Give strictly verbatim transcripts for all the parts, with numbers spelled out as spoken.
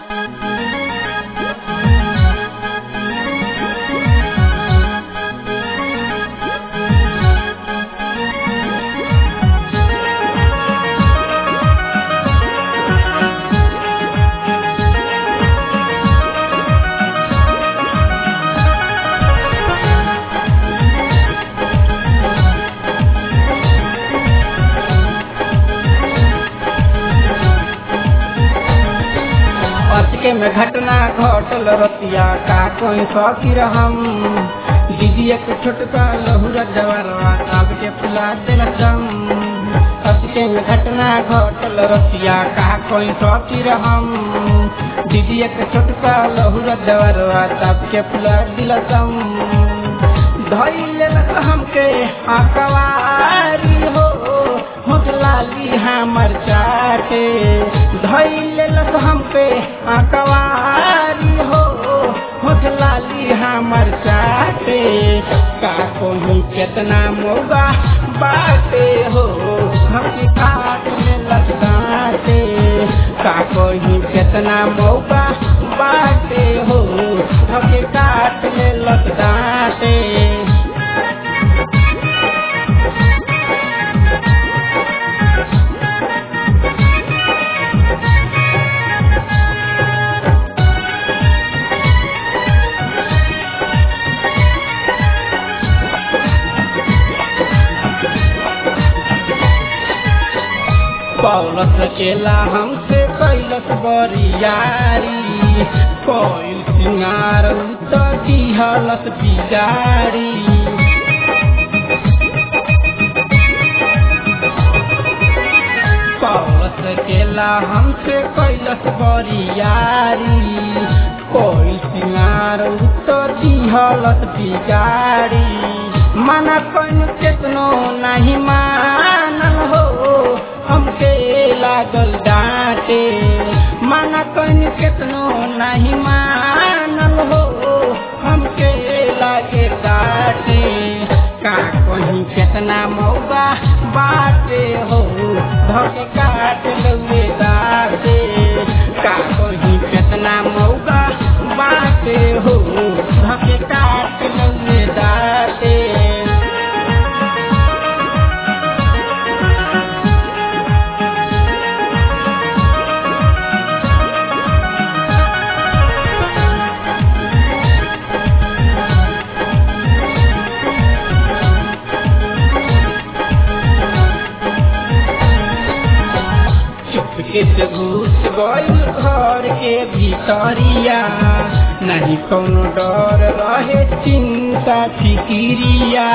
अचके में घटना घटल रतिया का कोई फकीर हम दीदी के छोटका लहुरा जवारवा ताब के फुला दिल जम। अचके में घटना घटल रतिया का कोई फकीर हम दीदी के छोटका लहुरा जवारवा ताब के फुला दिल जम। धैले हमके आकवारी हो लाली हमर चाटे धैले हमके आकवारी हो लाली हमर चाटे का कोई केतना मौगा बाटे हो हमके काट में लगताटे का कोई केतना मौगा बाटे हो हमके काट में लगताटे। पौलस केला हमसे कैलस बरियारी कोइल सिंगार तो दिहलस बिगारी। पौलस केला हमसे कैलस बरियारी कोइल सिंगार तो दिहलस बिगारी। मना कौन केतनो नहीं मानल हो हमके लागल डांटे मना कौन केतनो नहीं मानल हो हमके लागे डांटे का कहीं केतना मौका बाटे हो धके काट लगे डांटे का कहीं केतना मौका बाटे हो धके काट लगे डांटे। घुस गइल घर के भीतरिया नहीं कोनो डर रहे चिंता फिकिरिया।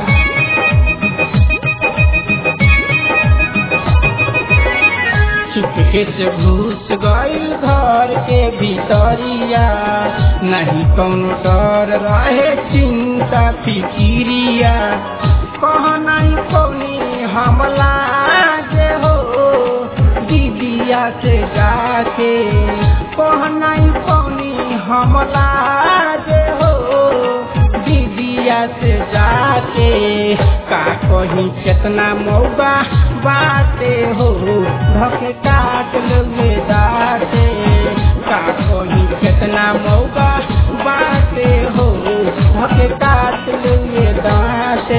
चुपके से घुस गइल घर के भीतरिया नहीं कोनो डर रहे चिंता फिकिरिया। कह नहीं कौनी हमला जे हो दीदिया से जाके कह नहीं कौनी हमला जे हो दीदिया से जाके का कहीं केतना मौका बाटे हो धके काट लगे दाटे का कहीं केतना मौका बाटे हो धके काट लगे दाटे।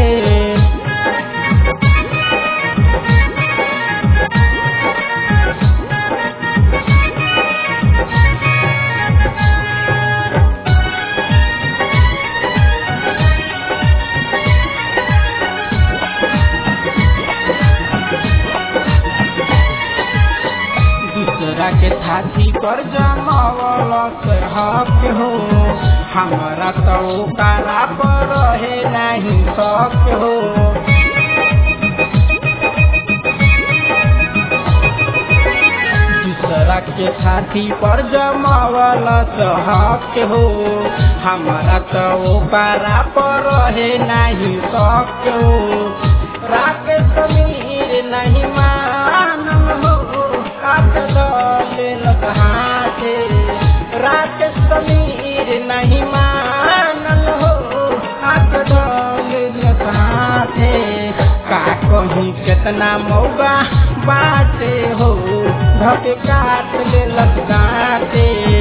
के छाती पर जमावल से हक हो हमारा तो कारा पर रहे नहीं शक हो। दूसरा के छाती पर जमावल से हक हो हमारा तो कारा पर रहे नहीं शक हो। राकेश समीर नहीं मानल हो हाथे राकेश समीर नहीं मानल हो हाथे का कहीं केतना मौका बाटे हो धके काट ले लगते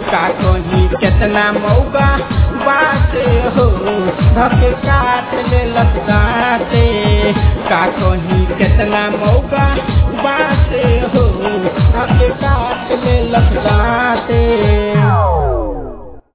का कहीं कितना मौका बाटे हो धके काट ले लताते का कहीं कितना मौका बाटे हो धके काट ले लताते।